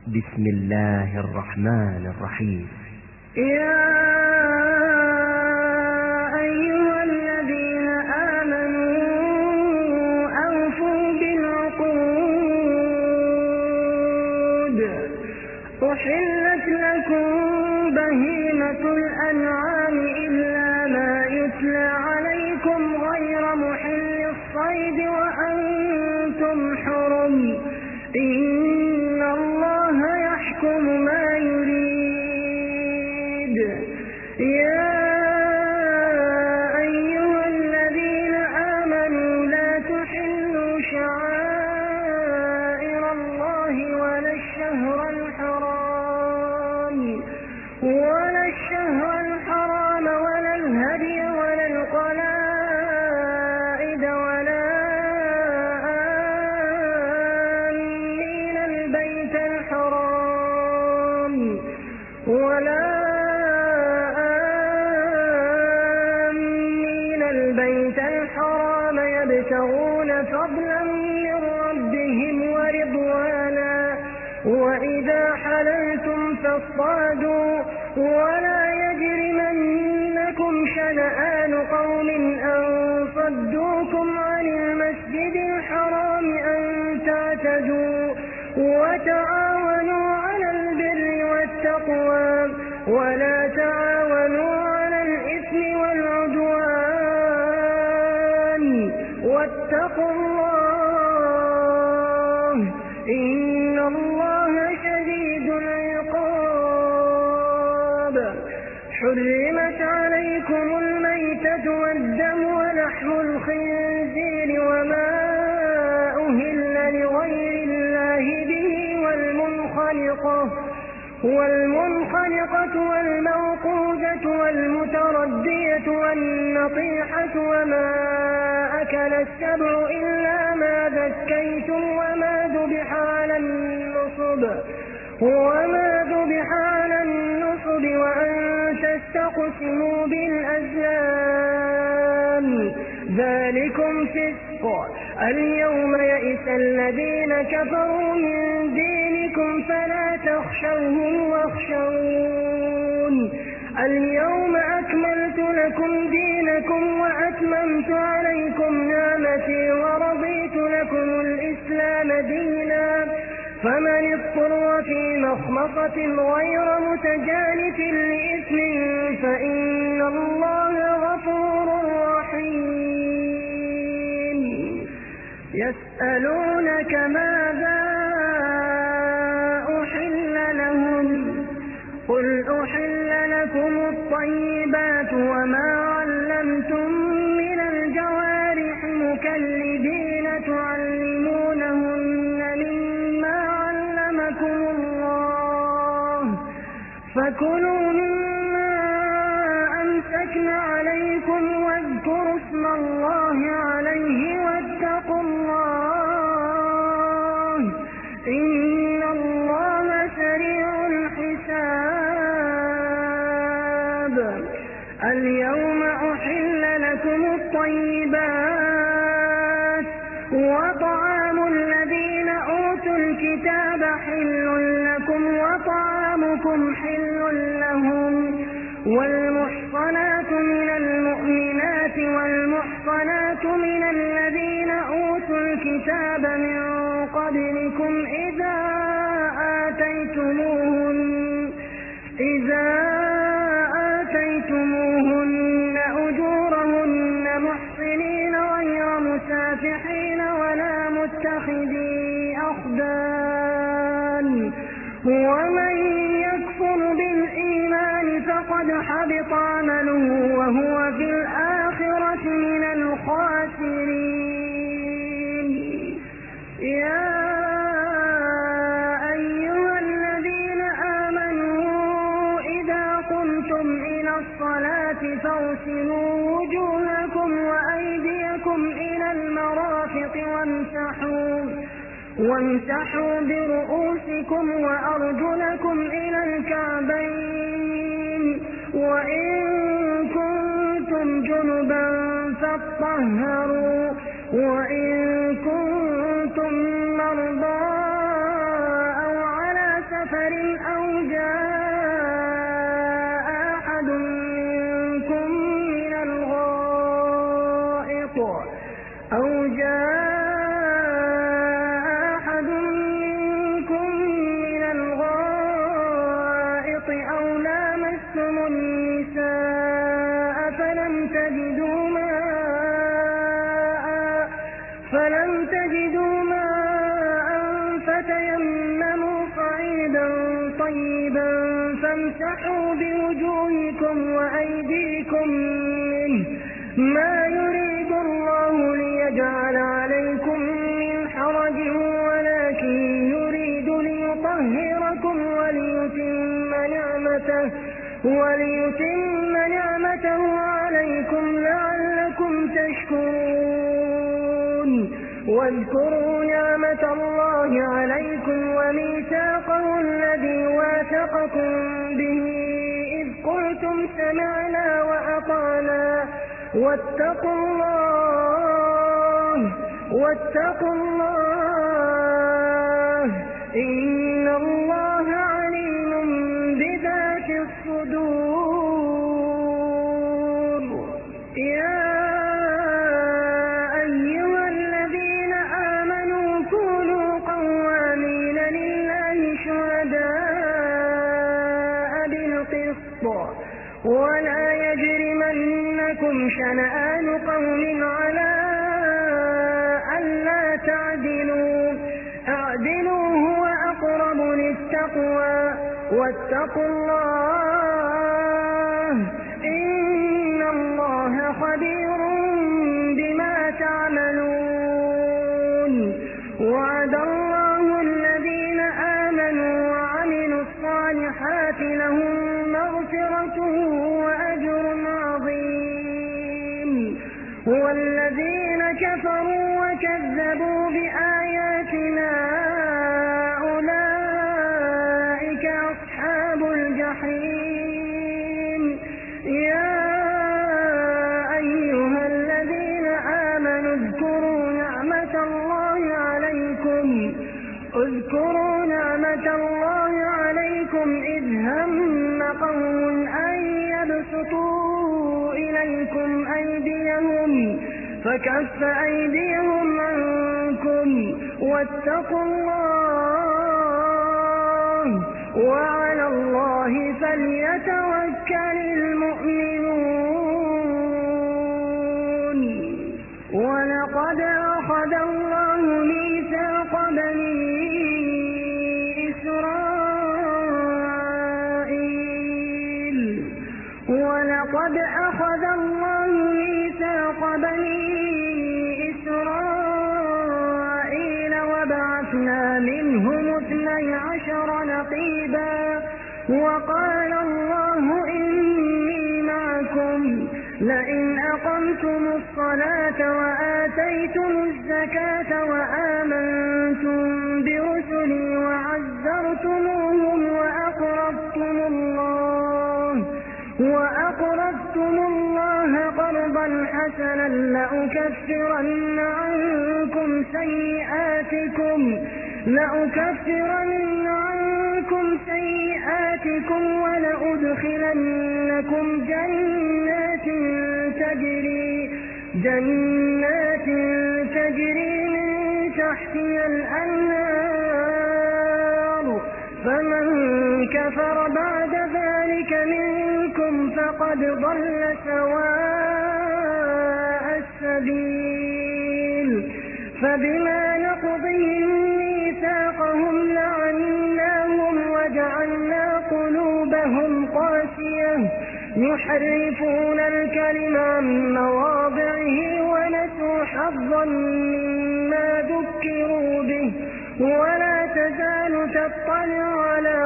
بسم الله الرحمن الرحيم. يا أيها الذين آمنوا أوفوا بالعقود. أحلت لكم بهيمة الأنعام إلا ما يتلى عليكم غير محل الصيد وأنتم حرم. إن الله يحكم ما يريد. يا أيها الذين آمنوا لا تحلوا شعائر الله ولا الشهر الحرام ولا الهدي ولا القلائد ولا آمين البيت الحرام يبتغون فضلا من ربهم ورضوانا. وإذا حللتم فاصطادوا ولا يجرمنكم شنآن قوم أن صدوكم عن المسجد الحرام أن تعتدوا. وتعاونوا على البر والتقوى ولا تعاونوا على الإثم والعدوان. واتقوا الله إن الله شديد العقاب. حرمت عليكم الميتة والدم ولحم الخنزير وما أهل لغير الله به والمنخنقة والموقوذة والمتردية والنطيحة وما أكل السبع إلا ما ذكيتم وما ذبح على النصب وأن تستقسموا بالأزلام ذلكم فسق. اليوم يئس الذين كفروا من دينكم فلا تخشوهم واخشون. اليوم أكملت لكم دينكم وأتممت عليكم نعمتي ورضيت لكم الإسلام دينا. فمن اضطر في مخمصة غير متجانف لإثم فإن الله غفور رحيم. يسألونك ماذا أحل لهم قل أحل لكم الطيبات وما علمتم من الجوارح مكلبين تعلمونهن مما علمكم الله فكلوا مما أمسكن عليكم واذكروا اسم الله عليه واتقوا الله إن الله سريع الحساب. اليوم أحل لكم الطيبات وطعام الذين أوتوا الكتاب حل لكم وطعامكم حل لهم. والمحصنات من المؤمنات والمحصنات من الذين أوتوا الكتاب من قبلكم إذا آتيتموهن أجورهن محصنين غير مسافحين ولا متخذي أخدان. ومن يكفر بالإيمان فقد حبط عمله وهو في الآخرة من الخاسرين. يا أيها الذين آمنوا إذا قمتم إلى الصلاة فاغسلوا وجوهكم وأيديكم إلى المرافق وامسحوا برؤوسكم وأرجلكم إلى الكعبين. وإن كنتم جنبا فاطهروا وإن كنتم مرضى أو على سبيل سفر أو جاء أحد منكم من الغائط أو لامستم النساء فلم تجدوا ماء فتيمموا صعيدا طيبا فامسحوا بوجوهكم وأيديكم منه ما يريد الله ليجعل عليكم من حرج ولكن يريد ليطهركم وليتم نعمته عليكم لعلكم تشكرون. واذكروا نعمة الله عليكم وميثاقه الذي واثقكم به إذ قلتم سمعنا وأطعنا واتقوا الله إن الله عليم بذات الصدور. يا أيها الذين آمنوا كونوا قوامين لله شهداء بالقسط ولا يجرمنكم شنآن قوم على ألا تعدلوا اعدلوا هو أقرب للتقوى واتقوا الله إن الله خبير بما تعملون. وعد الله الذين آمنوا وعملوا الصالحات لهم مغفرة وأجر عظيم. والذين كفروا وكذبوا بآياتنا أولئك أصحاب الجحيم. يا أيها الذين آمنوا اذكروا نعمة الله عليكم إذ هم قوم أن يبسطوا إليكم أيديهم فكف أيديهم عنكم واتقوا الله وعلى الله فليتوكل المؤمنون. ولقد أخذ الله ميثاق بني إسرائيل وبعثنا منهم 12 نقيبا وقال الله إني معكم لئن أقمتم الصلاة وآتيتم الزكاة وآمنتم برسلي وعزرتموهم وأقرضتم الله قرضا حسنا لأكفرن عنكم سيئاتكم ولأدخلنكم جنات تجري من تحتها الأنهار فمن كفر بعد ذلك منكم فقد ضل سواء السبيل. فبما نقضهم ميثاقهم لعناهم وجعلنا قلوبهم قاسية يحرفون الكلم عن مواضعه ونسوا حظا مما ذكروا به ولا تزال تطلع على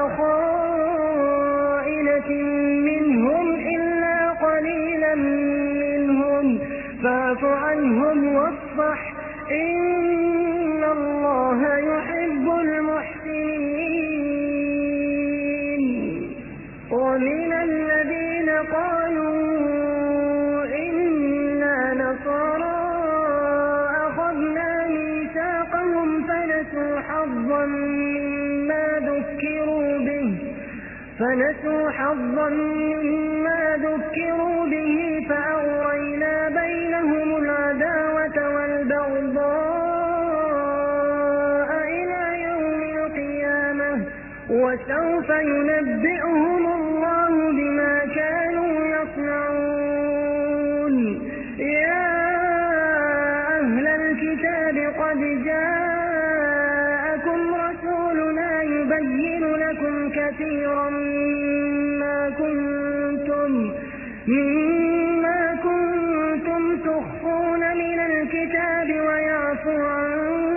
خائنة منهم إلا قليلا منهم فاعف عنهم واصفح إن الله يحب المحسنين. ومن الذين قالوا إنا نصارى أخذنا ميثاقهم فنسوا حظا مما ذكروا فنسوا حظا مما ذكروا به فأغرينا بينهم العداوة والبغضاء إلى يوم القيامة وسوف ينبئهم الله بما كانوا يصنعون. يا أهل الكتاب قد جاءكم رسولنا يبين لكم كثيرا مما كنتم تخفون من الكتاب ويعفو عن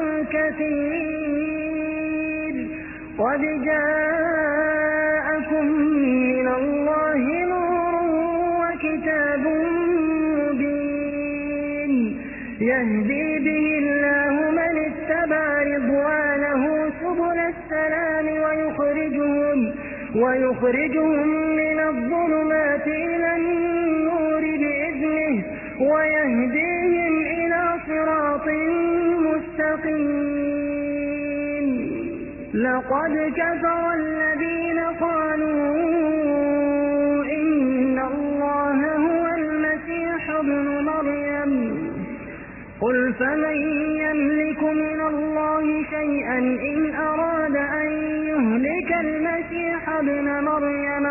كثير. قد جاءكم من الله نور وكتاب مبين يهدي به الله من اتبع رضوانه سبل السلام ويخرجهم من الظلمات إلى النور بإذنه ويهديهم إلى صراط مستقيم. لقد كفر الذين قالوا إن الله هو المسيح ابن مريم قل فمن يملك من الله شيئا إن أراد أن يهلك المسيح ابن مريم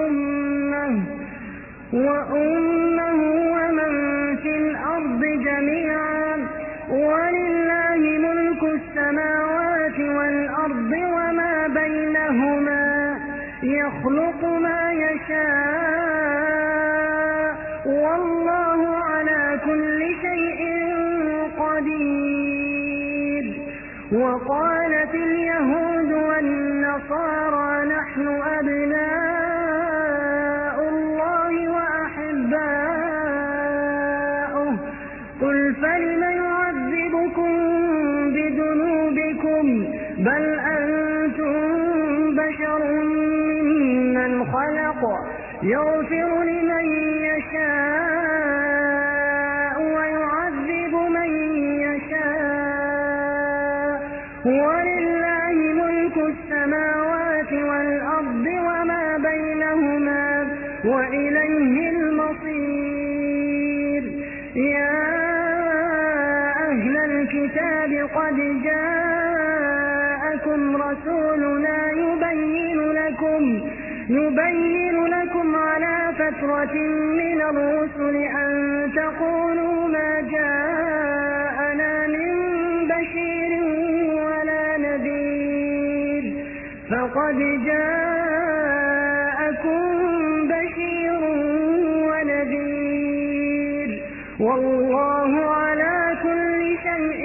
وأمه ومن في الأرض جميعا ولله ملك السماوات والأرض وما بينهما يخلق ما يشاء والله على كل شيء قدير. وقالت اليهود والنصارى نحن أبناء الله وأحباؤه قل فلم يعذبكم بذنوبكم بل أنتم بشر ممن خلق يغفر لمن يشاء ويعذب من يشاء ولله ملك السماوات والأرض وما بينهما وإليه المصير. يا أهل الكتاب قد جاءكم رسولنا يبين لكم على فترة من الرسل أن تقولوا ما جاءنا من بشير ولا نذير فقد جاءكم بشير ونذير والله على كل شيء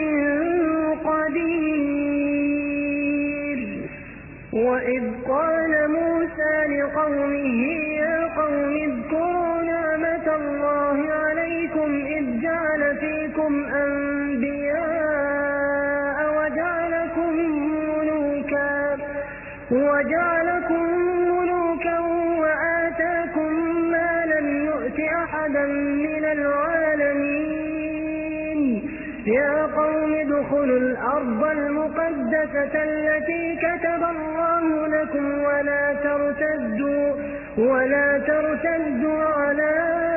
قدير. وإذ قال موسى لقومه يا قوم اذكروا نعمة الله عليكم إذ جعل فيكم أنبياء وجعلكم ملوكا وآتاكم ما لم يؤت أحدا من العالمين. يا قوم ادخلوا الأرض المقدسة التي كتب الله لكم ولا ترتدوا على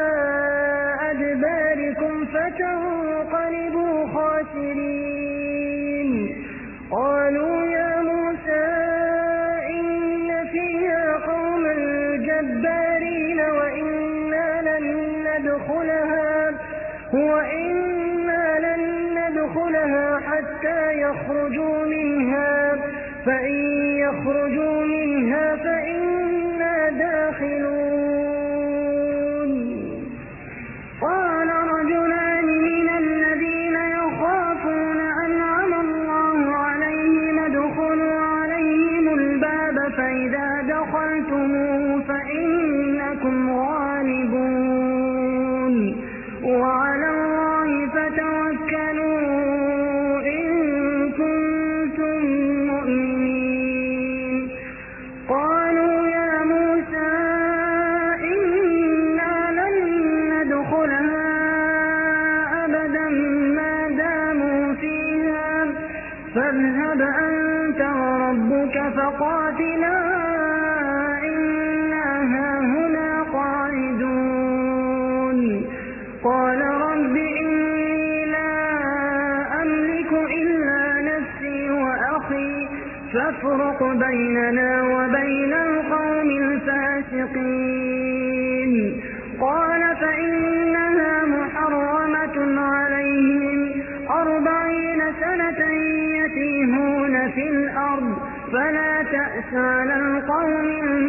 أدباركم فتنقلبوا خاسرين. قالوا يا موسى إن فيها قوما جبارين وإنا لن ندخلها حتى يخرجوا منها فإن يخرجوا منها فإنا داخلون. قال رجلان من الذين يخافون أنعم الله عليهم ادخلوا عليهم الباب فإذا دخلتموه فإنكم غالبون وعلى الله فتوكلوا إن كنتم مؤمنين. قالوا يا موسى إنا لن ندخلها أبدا ما داموا فيها فاذهب أنت وربك فقاتلا إنا بيننا وبين القوم الفاسقين. قال فإنها محرمة عليهم 40 سنة يتيهون في الأرض فلا تأس على القوم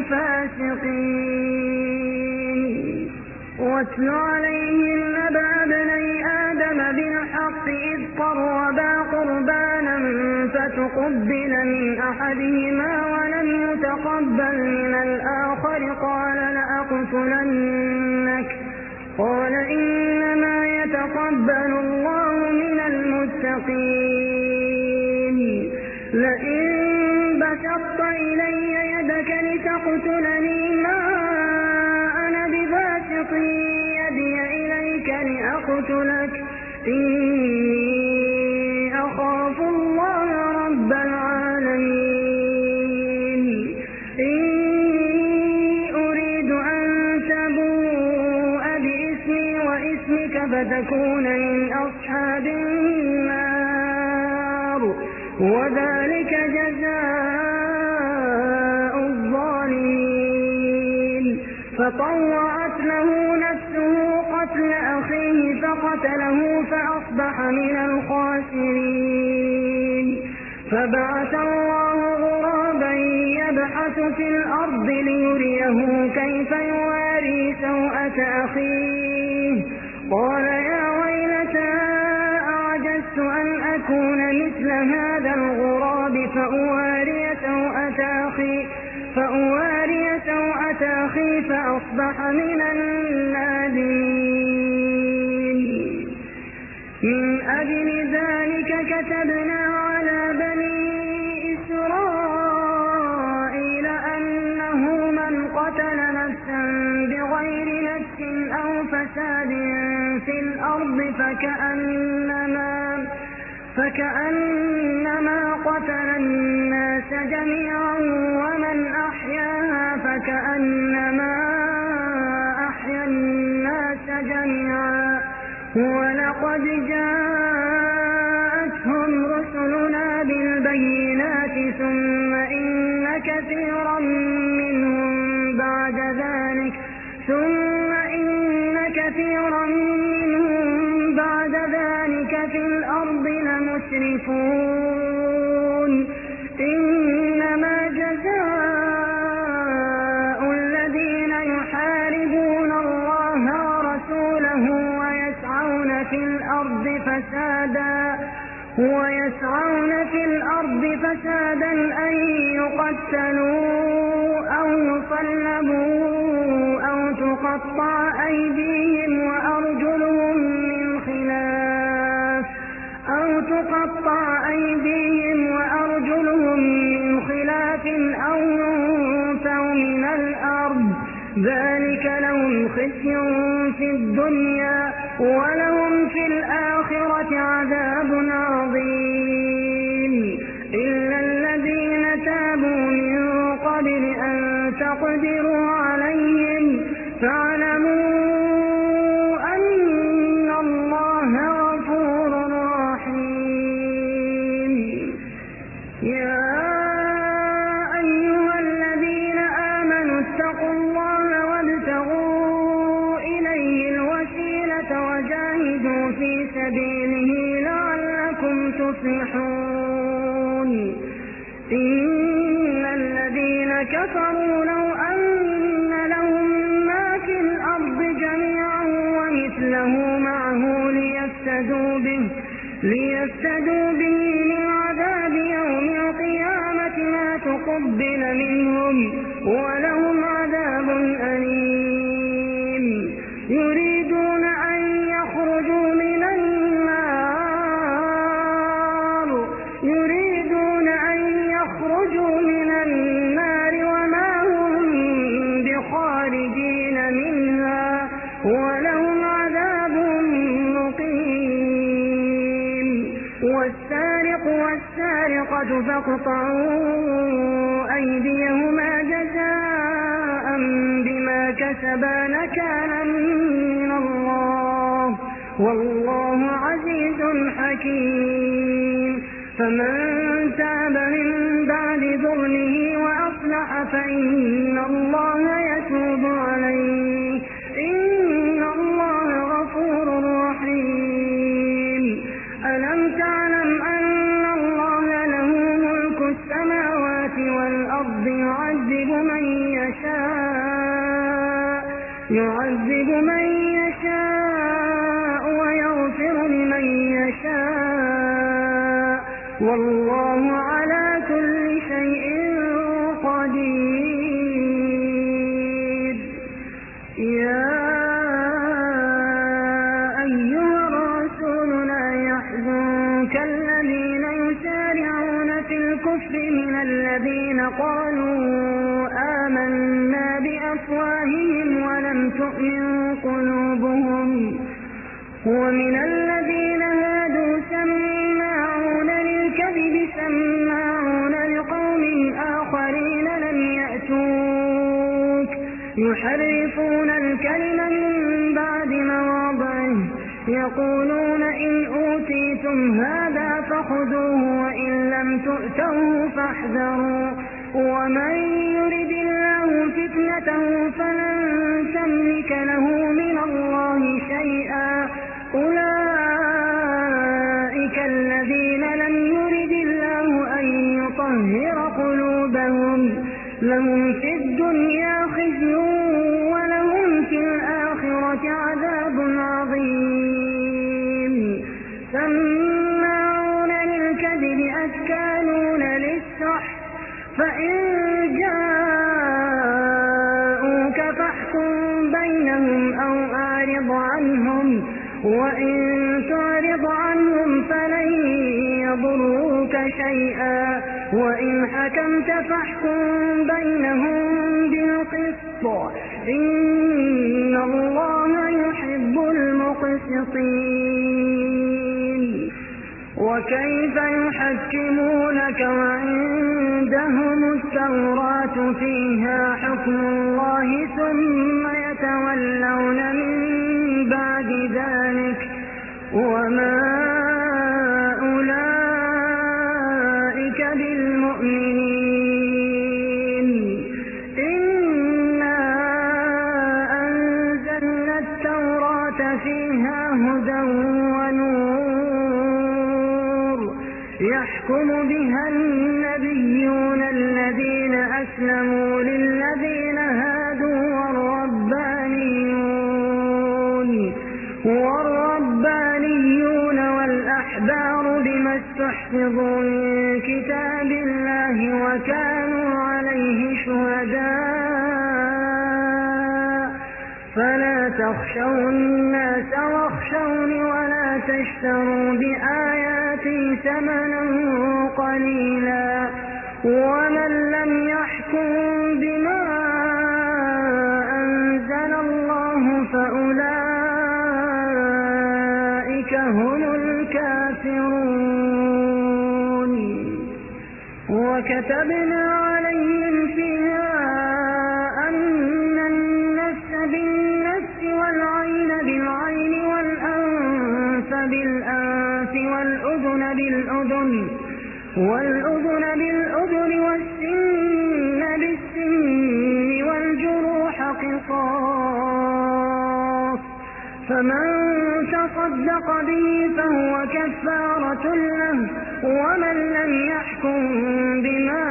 الفاسقين. واتل عليهم نبأ ابني آدم بالحق إذ قربا قربانا فتقبل من أحدهما ولم يتقبل من الآخر قال لأقتلنك قال إنما يتقبل الله من المتقين. لئن بسطت إلي يدك لتقتلني ما أنا بباسط يدي إليك لأقتلك إني أخاف الله رب العالمين. إني أريد أن تبوء بإسمي وإسمك فتكون من أصحاب النار وذلك جزاء الظالمين. فطوعت له نفسه قتل أخيه فقتله فأصبح من الخاسرين. فبعث الله غرابا يبحث في الأرض ليريه كيف يواري سوءة أخيه قال يا ويلتى أعجزت أن أكون مثل هذا الغراب فأواري سوءة أخي فأصبح من النادمين. من أجل ذلك كتبنا على بني إسرائيل أنه من قتل نفسا بغير نفس أو فساد في الأرض فكأنما قتل الناس جميعا ومن أحياها فكأنما أحيا الناس جميعا. ولقد جاءتهم رسلنا بالبينات ثم إن كثيرا منهم بعد ذلك في الأرض لمسرفون. إنما جزاء الذين يحاربون الله ورسوله ويسعون في الأرض فسادا أن يقتلوا أو يصلبوا أو تقطع أيديهم وأرجلهم من خلاف أو ينفوا من الأرض ذلك لهم خزي في الدنيا ولهم في الآخرة عذاب عظيم. إلا الذين تابوا من قبل أن تقدروا عليهم فاعلموا أن الله غفور رحيم. يا أيها الذين آمنوا اتقوا الله وابتغوا إليه الوسيلة وجاهدوا في سبيله لعلكم تفلحون. إن الذين كفروا لو أن لهم ما في الأرض جميعا ومثله معه ليفتدوا به من عذاب يوم القيامة ما تقبل منهم ولهم عذاب أليم. يريدون أن يخرجوا من النار وما هم بخارجين منها ولهم عذاب مقيم. والسارق والسارقة فاقطعوا أيديهما جزاء بما كسبا نكالا من الله والله عزيز حكيم. فمن تاب من بعد ظلمه وأصلح فإن الله يتوب عليه، إن الله غفور رحيم. ألم تعلم أن الله له ملك السماوات والأرض يعذب من يشاء ويغفر لمن يشاء، والله على كل شيء قدير. يا أيها الرسول لا يحزنك الذين يسارعون في الكفر من الذين قالوا آمنا بأفواههم ولم تؤمن قلوبهم، ومن الذين هادوا سماعون للكذب سماعون لقوم آخرين لم يأتوك يحرفون الكلم من بعد مواضعه، يقولون إن أوتيتم هذا فخذوه وإن لم تؤتوه فاحذروا، ومن يرد الله فتنته فلن تملك له من الله شيئا، أولئك الذين لم يرد الله أن يطهر قلوبهم، لهم في الدنيا خزي ولهم في الآخرة عذاب عظيم. سماعون للكذب أكالون للسحت، فإن جاءوك فاحكم بينهم أو أعرض عنهم، وإن تعرض عنهم فلن يضروك شيئا، وإن حكمت فاحكم بينهم بالقسط، إن الله يحب المقسطين. وكيف يحكمونك وعندهم التوراة فيها حكم الله ثم يتولون من بعد ذلك، وما أولئك بالمؤمنين. إنا أنزلنا التوراة فيها هدى ونور، يحكم بها النبيون الذين أسلموا للذين هادوا والربانيون والأحبار بما استحفظوا من كتاب الله وكانوا عليه شهداء، فلا تخشوا الناس واخشوني ولا تشتروا بآياتي ثمنا قليلا، ومن لم يحكم بما أنزل الله فأولئك هم الكافرون. وكتبنا عليهم فيها أن النفس بالنفس والعين بالعين والأنف بالأنف والأذن بالأذن والسن بالسن والجروح قصاص، فمن تصدق به فهو كفارة له، ومن لم يحكم بما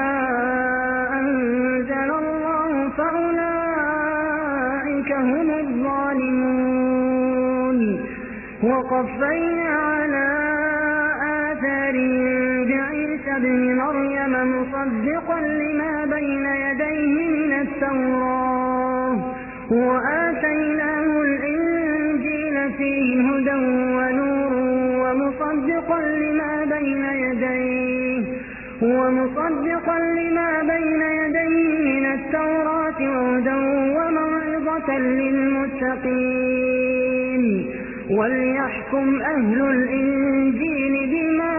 أنزل الله فأولئك هم الظالمون. وقفينا على آثارهم بعيسى ابن مريم مصدقا لما بين يديه من التوراة، وآتيناه الإنجيل فيه هدى ونور ومصدقا لما بين يديه من التوراة وهدى وموعظة للمتقين. وليحكم أهل الإنجيل بما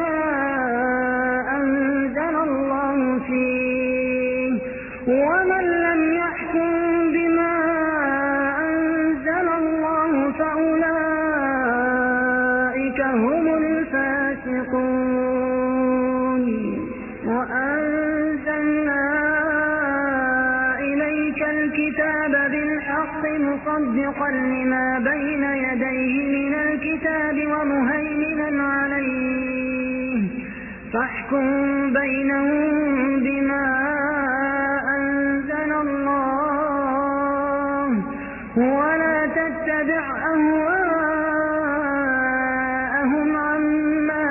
أنزل الله فيه، ومن لم يحكم بما أنزل الله فأولئك هم الفاسقون. وأنزلنا الكتاب بالحق مصدقا لما بين يديه من الكتاب ومهيمنا عليه فاحكم بينهم بما أنزل الله ولا تتبع أهواءهم عما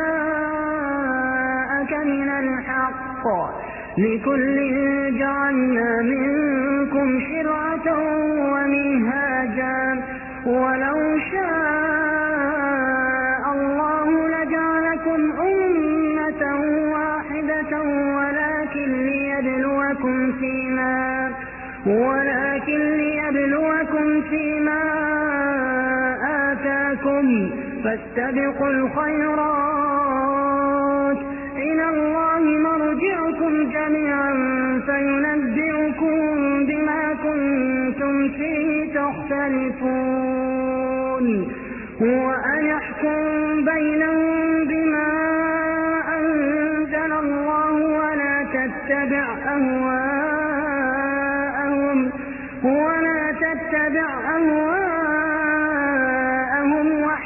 جاءك من الحق لكل جعلنا منكم شرعة ومنهاجا ولو شاء الله لجعلكم أمة واحدة ولكن ليبلوكم فيما آتاكم فاستبقوا الخيرات إلى الله مرجعكم جميعا فينبئكم بما كنتم فيه تختلفون وأن يحكم بينهم بما أنزل الله ولا تتبع أهواءهم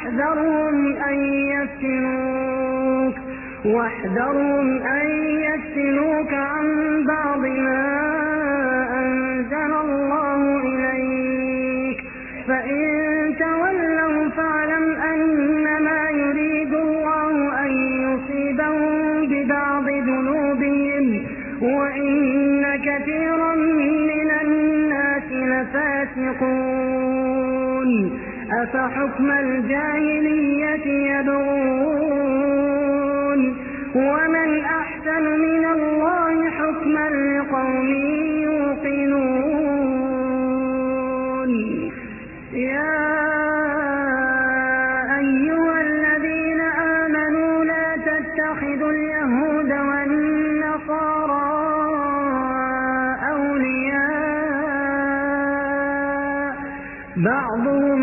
واحذرهم أن يفتنوك عن بعض ما أنزل الله إليك فإن تولوا فاعلم أنما يريد الله أن يصيبهم ببعض ذنوبهم وإن كثيرا من الناس لفاسقون أفحكم الجاهلية يبغون ومن أحسن من الله حكما لقوم يوقنون يا أيها الذين آمنوا لا تتخذوا اليهود والنصارى أولياء بعضهم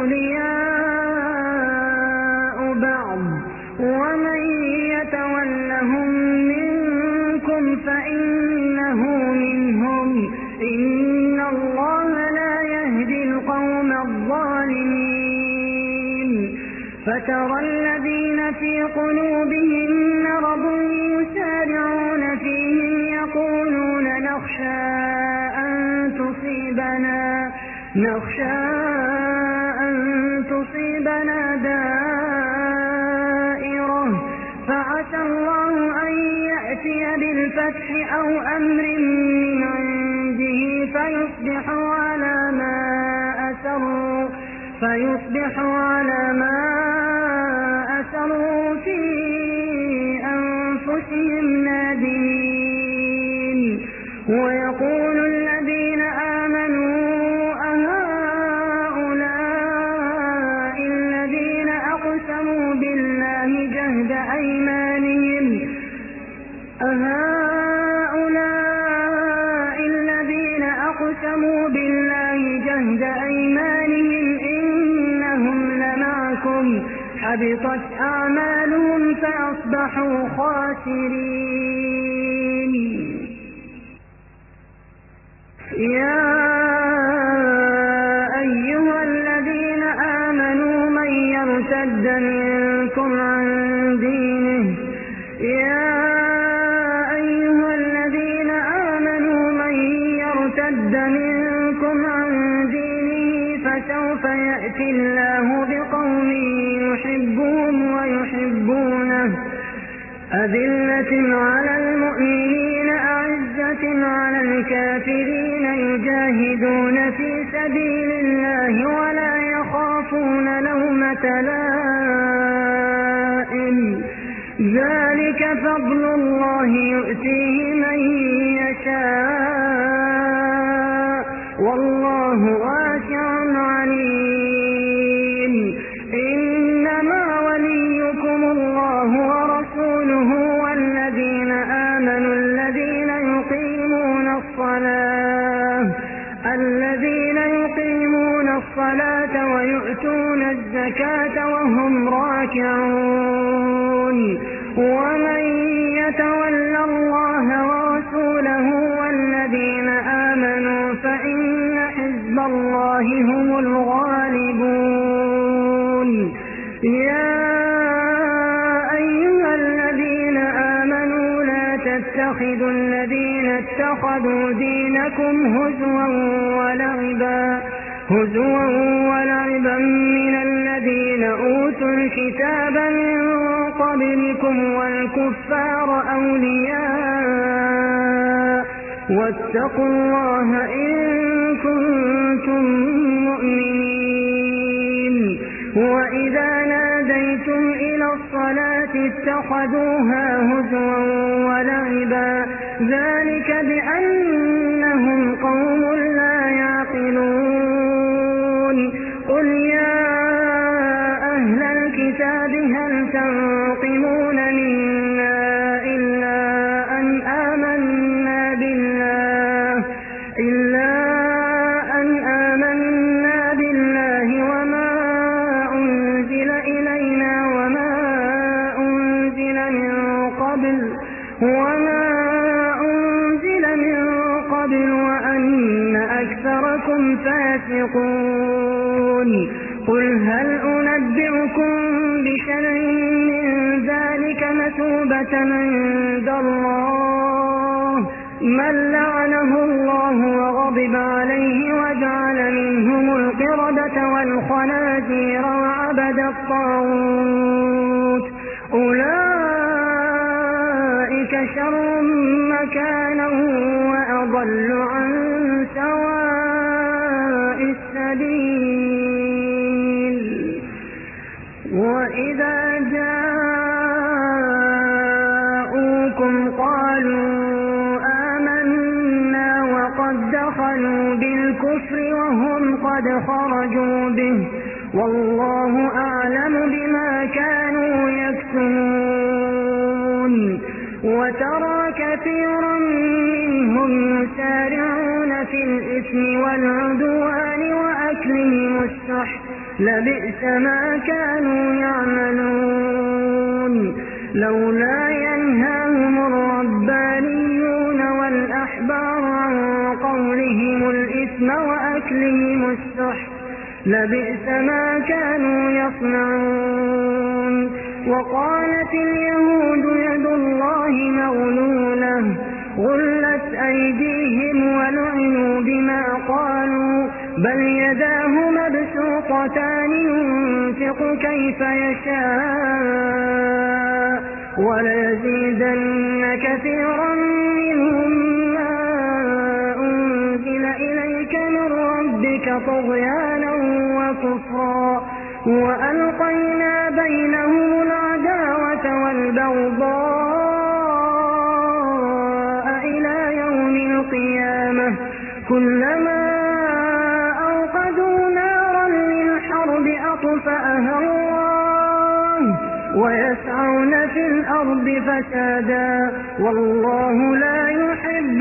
أولياء بعض ومن يتولهم منكم فإنه منهم إن الله لا يهدي القوم الظالمين فترى الذين في قلوبهم مرض يسارعون فيهم يقولون نخشى أن تصيبنا دائرة فعسى الله أن يأتي بالفتح أو أمر من عنده فيصبحوا على ما أسروا في أنفسهم نادمين ويقول الذين آمنوا أهؤلاء الذين أقسموا بالله جهد أيمانهم إنهم لمعكم حبطت أعمالهم فأصبحوا خاسرين يا أيها الذين آمنوا من يرتد منكم عن دينه فسوف يأتي الله بقوم يحبهم ويحبونه أذلة على المؤمنين أعزة على الكافرين يجاهدون في سبيل الله ولا يخافون لومة لائم ذلك فضل الله يؤتيه من يشاء والله واسع عليم إنما وليكم الله ورسوله والذين آمنوا الذين يقيمون الصلاة ويؤتون الزكاة وهم راكعون ومن يتول الله ورسوله والذين آمنوا فإن اتخذوا دينكم هزوا ولعبا من الذين أوتوا الكتاب من قبلكم والكفار أولياء واتقوا الله إن كنتم مؤمنين. وإذا ناديتم إلى الصلاة اتخذوها هزوا ولعبا ذلك بأنهم قوم لا يعقلون. قل يا أهل الكتاب هل تنقمون منا إلا أن آمنا بالله وما أنزل إلينا وما أنزل من قبل وأن أكثركم فاسقون. قل هل أنبئكم بشر من ذلك مثوبة عند الله من لعنه الله وغضب عليه وجعل منهم القردة والخنازير وعبد الطاغوت أولئك شر مكانا وأضل عن سواء السبيل. وإذا جاءوكم قالوا آمنا وقد دخلوا بالكفر وهم قد خرجوا به والله أعلم بما كانوا يكتمون. وترى كثيرا منهم يسارعون في الإثم والعدوان وأكلهم السحت لبئس ما كانوا يعملون. لولا ينهاهم الربانيون والأحبار عن قولهم الإثم وأكلهم السحت لبئس ما كانوا يصنعون. وقالت اليهود يد الله مغلولة غلت أيديهم ولعنوا بما قالوا بل يداه مبسوطتان ينفق كيف يشاء وليزيدن كثيرا منهم ما أنزل إليك من ربك طغيانا وكفرا وألقينا بينهم العداوة والبغضاء إلى يوم القيامة كلما أوقدوا نارا للحرب أطفأها الله ويسعون في الأرض فسادا والله لا يحب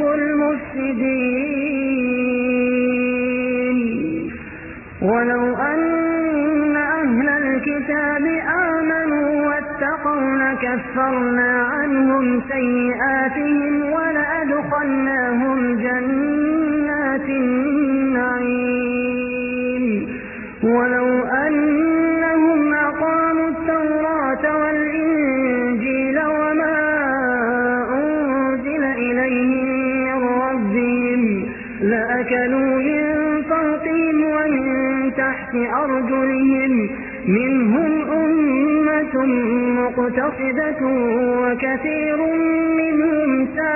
المفسدين. ولو أن أهل الكتاب آمنوا واتقوا لكفرنا عنهم سيئاتهم ولأدخلناهم جنات النعيم. ولو أنهم أقاموا التوراة والإنجيل وما أنزل إليهم من ربهم لأكلوا من فوقهم ومن تحت أرجلهم منهم أمة مقتصدة وكثير منهم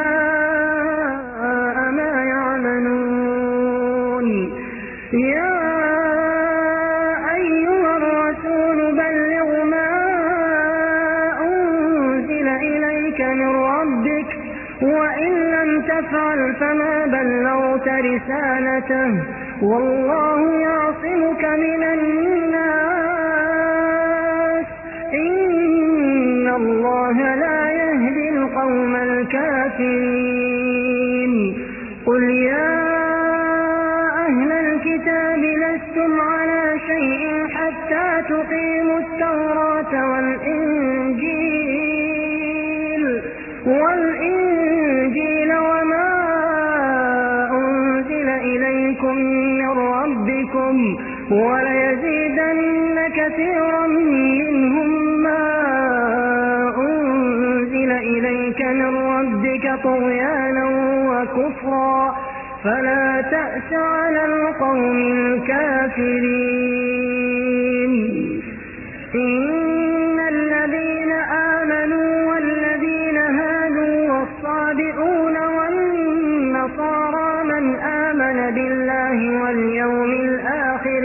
ساء ما يعملون. يا أيها الرسول بلغ ما أنزل إليك من ربك وإن لم تفعل فما بلغت رسالته والله يعصمك من الناس إن الله لا يهدي القوم الكافرين. قل يا أهل الكتاب لستم على شيء حتى تقيموا التوراة والإنجيل وما أنزل إليكم من ربكم وليزيدن كثيرا منهم ما أنزل إليك من ربك طغيانا وكفرا فلا تأس على القوم الكافرين. إن الذين آمنوا والذين هادوا والصابئون والنصارى من آمن بالله واليوم الآخر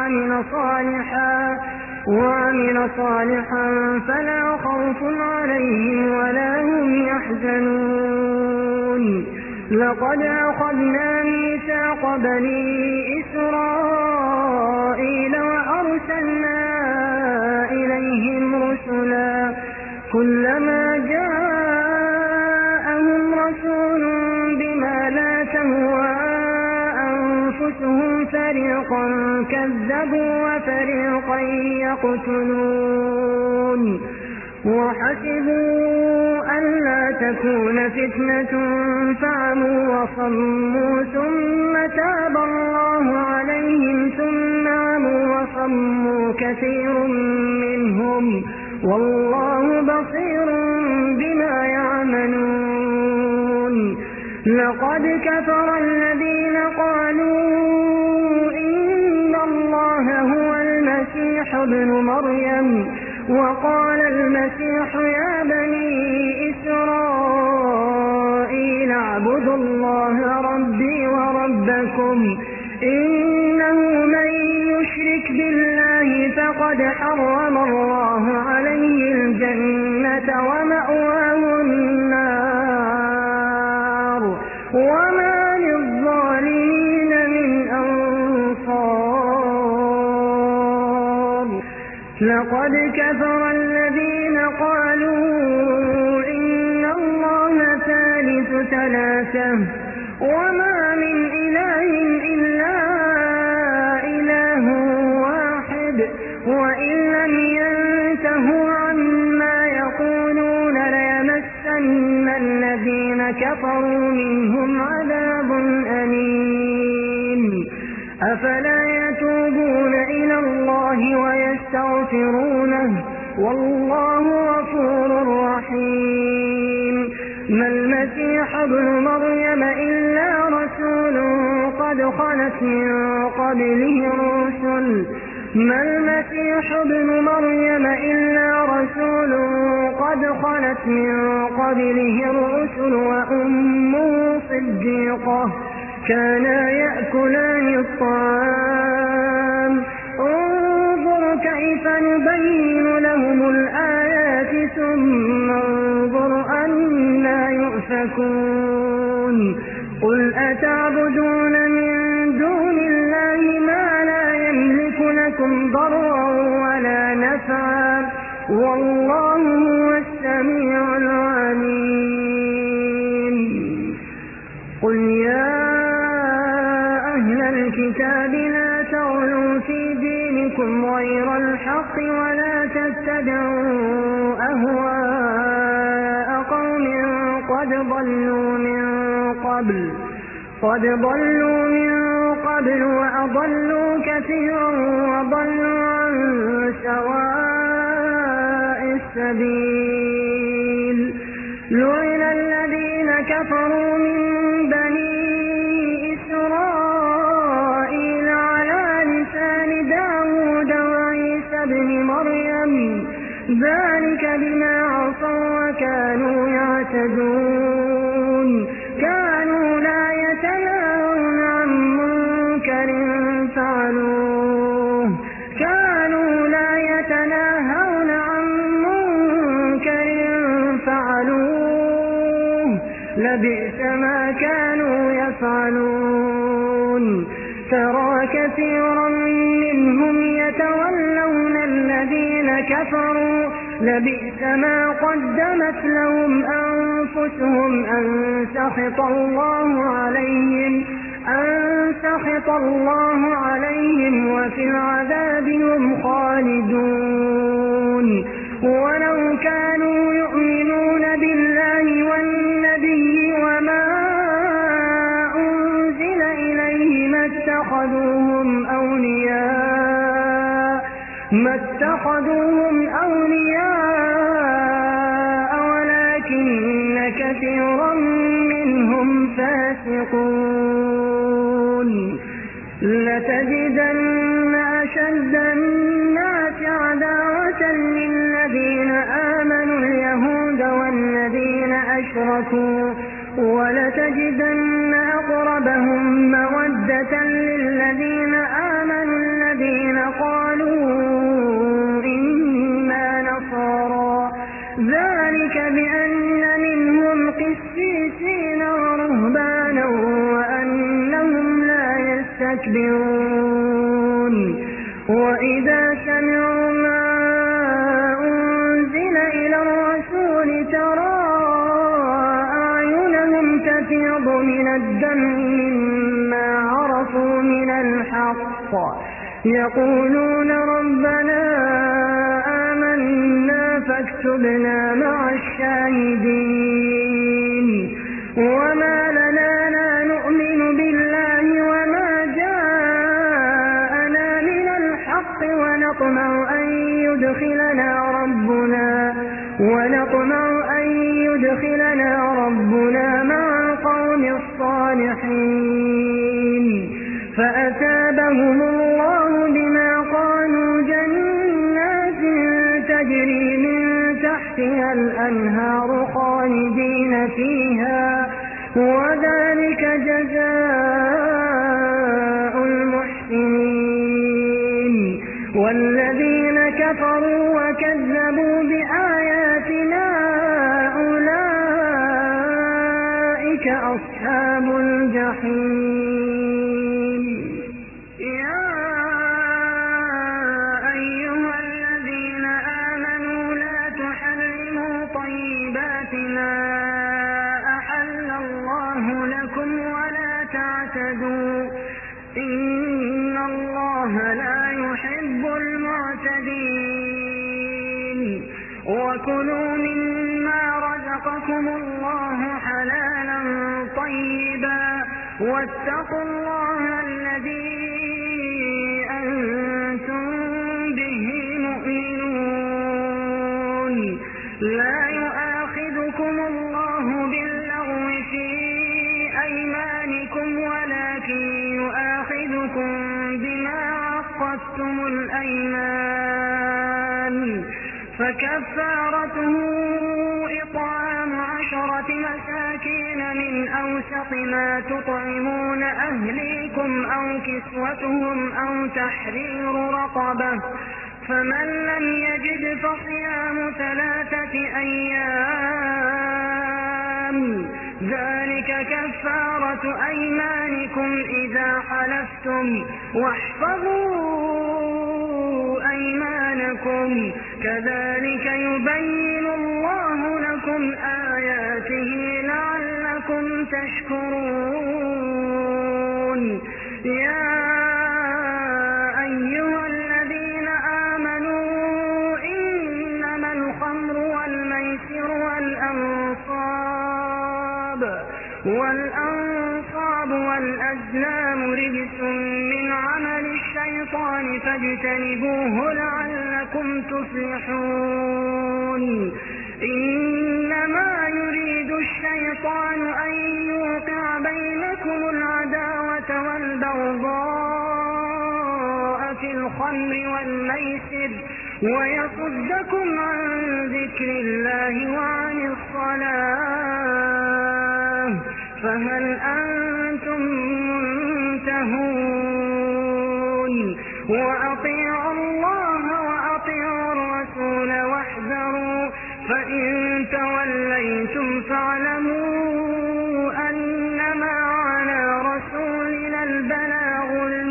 وعمل صالحا فلا خوف عليهم ولا هم يحزنون. لقد أخذنا ميثاق بني إسرائيل وأرسلنا إليهم رسلا كلما جاءهم رسول بما لا تهوى أنفسهم فريقا كذبوا وفريقا يقتلون وحسبوا ألا تكون فتنة فعموا وصموا ثم تاب الله عليهم ثم عموا وصموا كثير منهم والله بصير بما يعملون. لقد كفر الذين قالوا إن الله هو المسيح ابن مريم وقال المسيح يا بني إسرائيل اعبدوا الله ربي وربكم إنه من يشرك بالله فقد حرم الله عليه الجنة ومأواه النار وما للظالمين من أنصار. لقد كفر الذين قالوا إن الله ثالث ثلاثة وما من إله إلا إله واحد وإن لم ينتهوا عما يقولون ليمسن الذين كفروا منهم عذاب أليم. أفلا يتوبون إلى الله ويستغفرونه والله غفور رحيم. ما المسيح ابن مريم إلا رسول قد خلت من قبله الرسل ما المسيح ابن مريم إلا رسول قد خلت من قبله الرسل وأمه صديقة كانا يأكلان الطعام انظر كيف نبين لهم الآيات ثم انظر أنا يؤفكون. قل أتعبدون من دون الله ما لا يملك لكم ضرا ولا نفعا والله هو السميع العليم. قل يا أهل الكتاب لا تغلوا في دينكم غير الحق ولا تتبعوا أهواء قوم قد ضلوا من قبل وأضلوا كثيرا وضلوا عن سواء السبيل. لعن الذين كفروا من بني إسرائيل على لسان داود وعيسى بن مريم ذلك بما عصوا وكانوا يعتدون. كانوا لا يتناهون عن منكر فعلوه لبئس ما كانوا يفعلون. ترى كثيرا منهم يتولون الذين كفروا لبئس ما قدمت لهم أنفسهم أن سخط الله عليهم وفي العذاب هم خالدون. ولو كانوا يؤمنون بالله والنبي وما أنزل إليه ما اتخذوهم أولياء ولكن كثيرا منهم فاسقون. لتجدن أشد الناس عداوة للذين آمنوا اليهود والذين أشركوا ولتجدن أقربهم مودة للذين آمنوا الذين قالوا إنا نصارى ذلك بأن منهم قسيسين ورهبانا وأنهم لا يستكبرون وإذا سمعوا ما أنزل إلى الرسول ترى أعينهم تفيض من الدمع مما عرفوا من الحق يقولون ربنا آمنا فاكتبنا مع الشاهدين وما لنا لا نؤمن بالله وما جاءنا من الحق ونطمع أن يدخلنا ربنا مع القوم الصالحين فأثابهم الله بما قالوا جنات تجري من تحتها الأنهار خالدين فيها وذلك جزاء المحسنين والذين كفروا وكذبوا بآياتنا أولئك أصحاب الجحيم يا أيها الذين آمنوا لا تحرموا طيبات ما أحل الله لكم ولا تعتدوا إن الله لا يحب المعتدين وكلوا مما رزقكم الله حلالا طيبا واتقوا الله الذي أنتم به مؤمنون لا يؤاخذكم الله باللغو في أيمانكم ولكن يؤاخذكم بما عقدتم الأيمان فكفارته إطعام 10 مساكين من أوسط ما تطعمون أهليكم أو كسوتهم أو تحرير رقبة فمن لم يجد فصيام 3 أيام ذلك كفارة أيمانكم إذا حلفتم واحفظوا أيمانكم كذلك يبين الله لكم آياته لعلكم تشكرون يا أيها الذين آمنوا إنما الخمر والميسر والأنصاب والأزلام رجس من عمل الشيطان فاجتنبوه لعلكم تفلحون إنما يريد الشيطان أن يوقع بينكم العداوة والبغضاء في الخمر والميسر ويصدكم عن ذكر الله وعن الصلاة فهل أنتم منتهون وأطيعوا الله وأطيعوا الرسول واحذروا فإن توليتم فاعلموا أنما على رسولنا البلاغ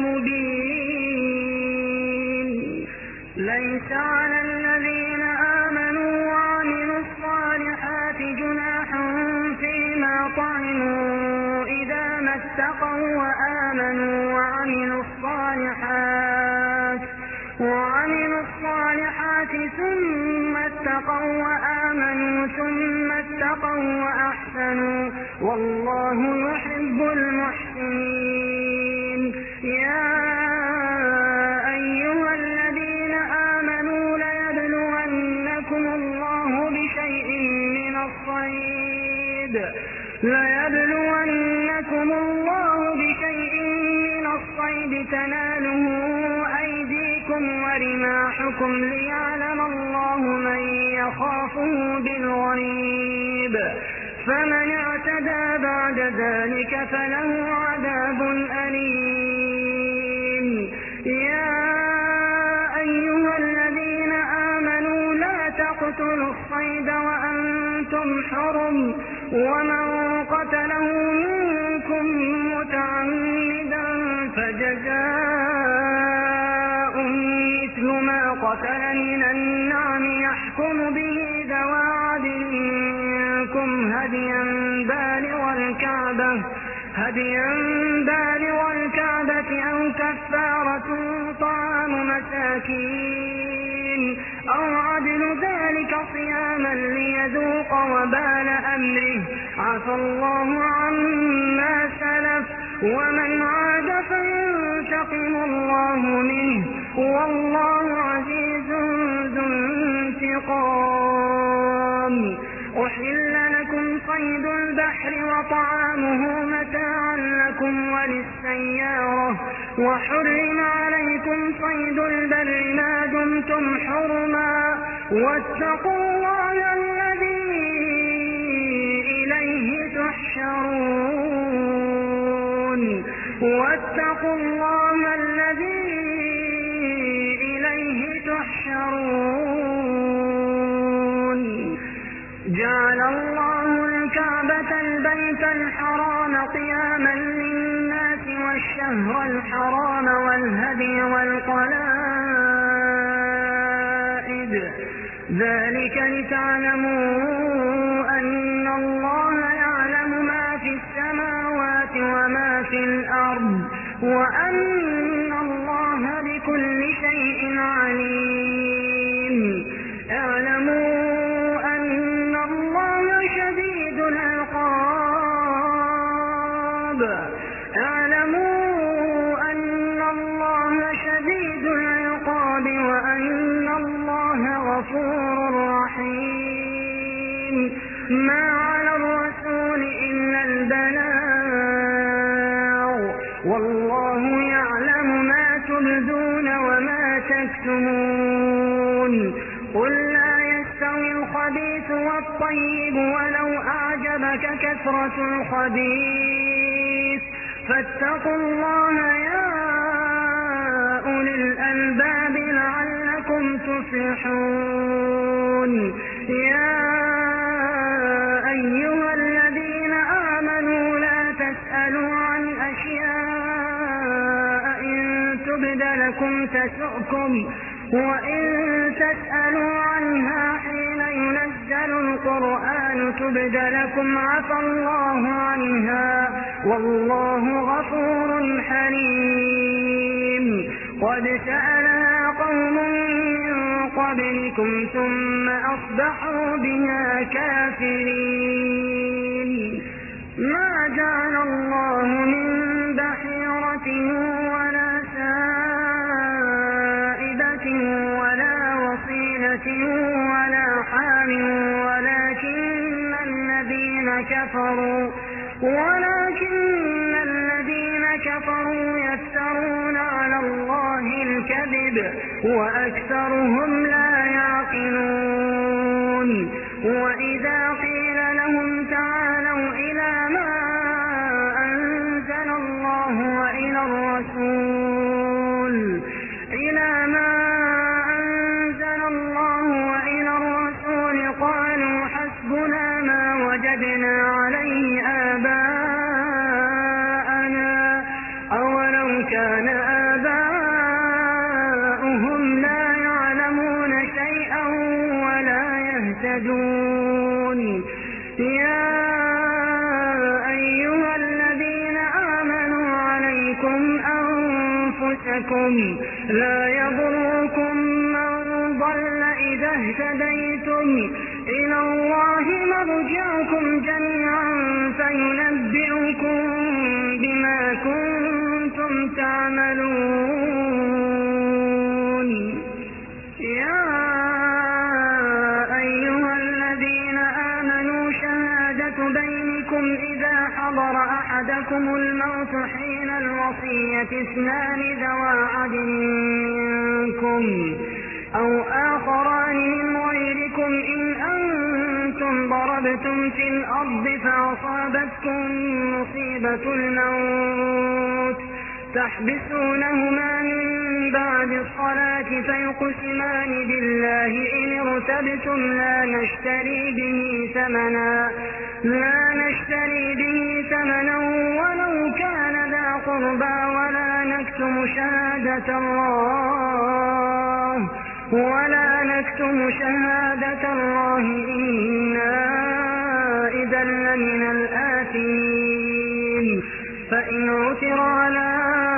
المبين ليس على الذين آمنوا وعملوا الصالحات جناح فيما طعموا إذا ما اتقوا وآمنوا وعملوا الصالحات ثم اتقوا وآمنوا ثم اتقوا وأحسنوا والله يحب المحسنين يا أيها الذين آمنوا ليبلونكم الله بشيء من الصيد الصيد تناله أيديكم ورماحكم ليعلم الله من يخافه بالغيب فمن اعتدى بعد ذلك فله عذاب أليم. يا أيها الذين آمنوا لا تقتلوا الصيد وأنتم حرم ومن قتله منكم متعمدا فجزاء مثل ما قتل من النعم يحكم به ذوى عدل منكم هديا بالغ الكعبة أو كفارة طعام مساكين أو عدل ذلك صياما ليذوق وبال أمره عفى الله عما سلف ومن عاد فينتقم الله منه والله عزيز ذو انتقام. أحل لكم صيد البحر وطعامه متاعا لكم وللسيارة وحرم عليكم صيد البر ما دمتم حرما واتقوا الله الذي إليه تحشرون. جعل الله الكعبة البيت الحرام قياما للناس والشهر الحرام والهدي والقلائد ذلك لتعلموا أن الله يعلم ما في السماوات وما في الأرض وأن الله بكل شيء عليم. اعلموا أن الله شديد العقاب وأن الله غفور رحيم. ما على الرسول إلا البلاغ والله يعلم ما تبدون وما تكتمون. قل لا يستوي الخبيث والطيب ولو أعجبك كثرة الخبيث فاتقوا الله يا أولي الألباب لعلكم تفلحون. يا أيها الذين آمنوا لا تسألوا عن أشياء إن تبد لكم تسؤكم وإن تسألوا عنها حين ينزل القرآن تبد لكم عفى الله عنها والله غفور حليم. قد سألها قوم من قبلكم ثم أصبحوا بها كافرين. ما جعل الله من بحيرة ولا سائبة ولا وصيلة ولا حام ولكن الذين كفروا يفترون على الله الكذب وأكثرهم لا يعقلون. وإذا قيل لهم تعالوا إلى ما أنزل الله وإلى الرسول قالوا حسبنا ما وجدنا عليه آباءنا أولو كان آباؤهم لا يعلمون شيئا ولا يهتدون. يا أيها الذين آمنوا عليكم أنفسكم لا يضركم من ضل إذا اهتديتم إلى الله مرجعكم جميعا فينبئكم بما كنتم تعملون. يا أيها الذين آمنوا شهادة بينكم إذا حضر أحدكم الموت حين الوصية الوصية اثنان ذوا عدل منكم أو آخران من غيركم إن أنتم ضربتم في الأرض فأصابتكم مصيبة الموت تحبسونهما من بعد الصلاة فيقسمان بالله إن ارتبتم لا نشتري به ثمنا ولو كان ذا قربى ولا نكتم شهادة الله إنا إذا لمن الآثمين فإن عثر على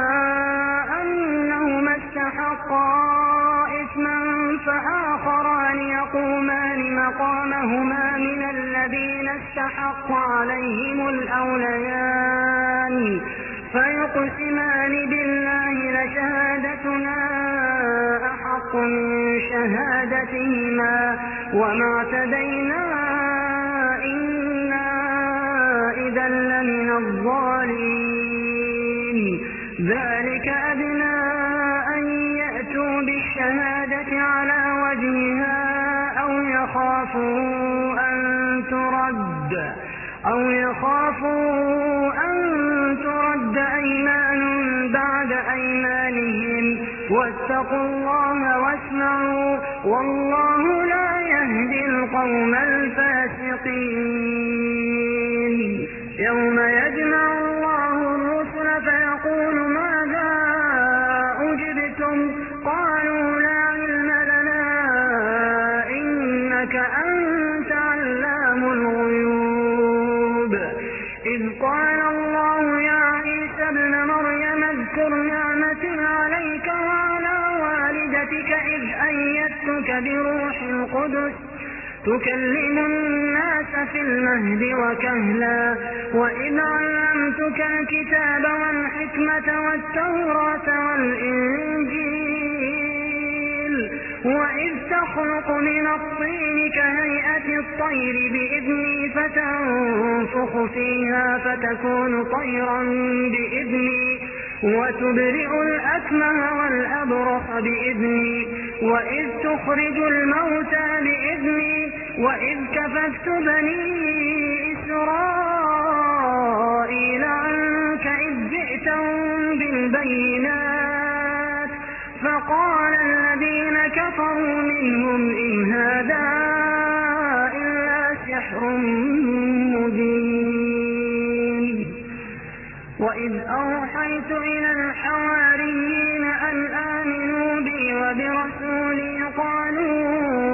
أنهما استحقا إثما فآخران يقومان مقامهما من الذين استحق عليهم الأوليان فيقسمان بالله لشهادتنا أحق من شهادتهما وما اعتدينا إنا إذا لمن الظالمين ذلك أدنى أن يأتوا بالشهادة على وجهها أو يخافوا أن ترد أيمان بعد أيمانهم واتقوا الله واسمعوا والله لا يهدي القوم الفاسقين يوم يجمع الله الرسل فيقول ماذا أجبتم قالوا لا علم لنا إنك أنت علام الغيوب إذ قال الله يا عيسى ابن مريم اذكر نعمتي عليك وعلى والدتك إذ أيدتك بروح القدس تكلم الناس في المهد وكهلا وإذ علمتك الكتاب والحكمة والتوراة والإنجيل وإذ تخلق من الطين كهيئة الطير بإذني فتنفخ فيها فتكون طيرا بإذني وتبرئ الأكمه والأبرص بإذني وإذ تخرج الموتى بإذني وإذ كففت بني إسرائيل عنك إذ جئتهم بالبينات فقال الذين كفروا منهم إن هذا إلا سحر مبين وإذ أوحيت إلى الحواريين أن آمنوا بي وبرسولي قالوا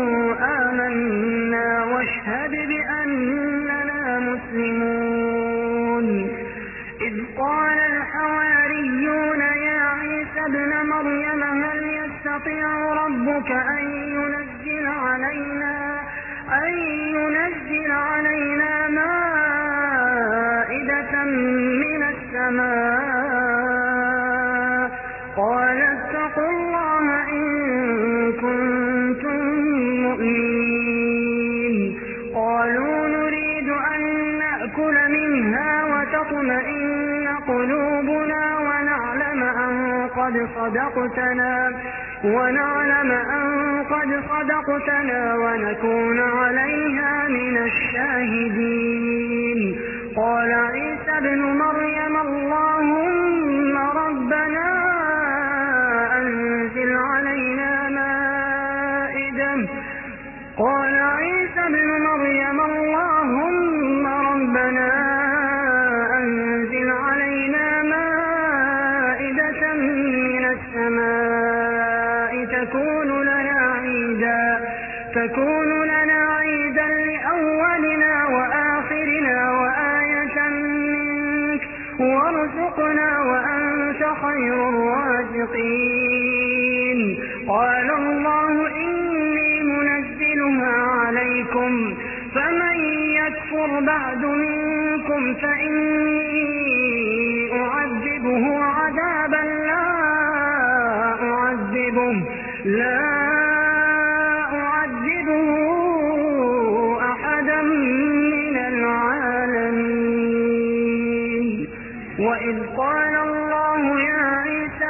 آمنا واشهد بأننا مسلمون إذ قال الحواريون يا عيسى ابن مريم هل يستطيع ربك أن ينزل علينا مائدة من السماء قال اتقوا الله إن كنتم مؤمنين قالوا نريد أن نأكل منها وتطمئن قلوبنا ونعلم أن قد صدقتنا ونكون عليها من الشاهدين قال عيسى ابن مريم اللهم ربنا أنزل علينا مائدة من السماء تكون لنا عيدا لأولنا وآخرنا وآية منك وارزقنا وأنت خير الرازقين قال الله إني منزلها عليكم فمن يكفر بعد منكم فإني أعذبه عذابا لا أعذبه أحدا من العالمين وإذ قال الله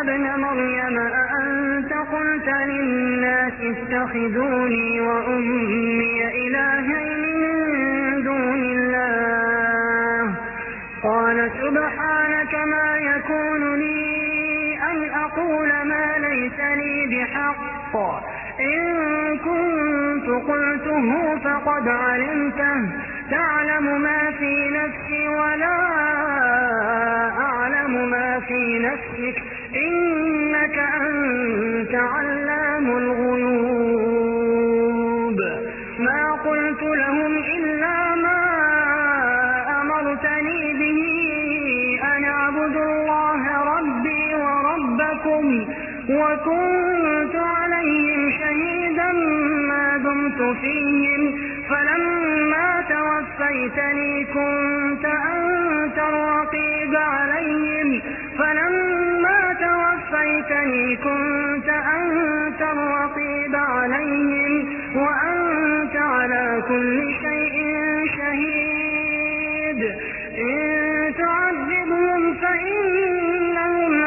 ابن مريم أأنت قلت للناس اتخذوني وأمي إلهين من دون الله قال سبحانك ما يكون لي أن أقول ما ليس لي بحق إن كنت قلته فقد علمته تعلم ما في نفسي ولا أعلم ما في نفسك إنك أنت علام الغيوب ما قلت لهم إلا ما أمرتني به أن أعبدوا الله ربي وربكم وكنت عليهم شهيدا ما دمت فيهم فلما توفيتني كنت أنت الرقيب عليهم وأنت على كل شيء شهيد إن تعذبهم فإنهم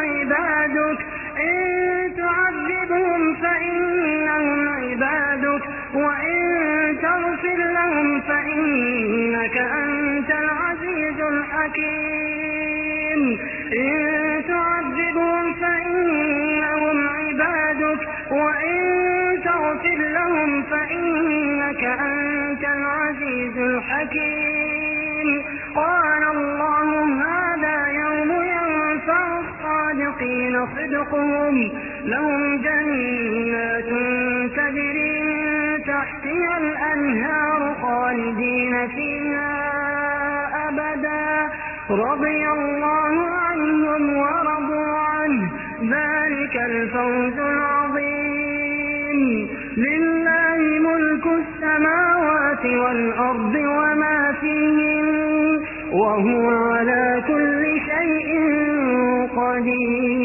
عبادك وإن تغفر لهم فإنك أنت العزيز الحكيم إن تعذبهم فإنهم عبادك وإن تغفر لهم فإنك أنت العزيز الحكيم قال الله هذا يوم ينفع الصادقين صدقهم لهم جنات تجري من تحتها الأنهار خالدين فيها أبدا رضي الله عنهم ورضوا عنه ذلك الفوز العظيم لله ملك السماوات والأرض وما فيهن وهو على كل شيء قدير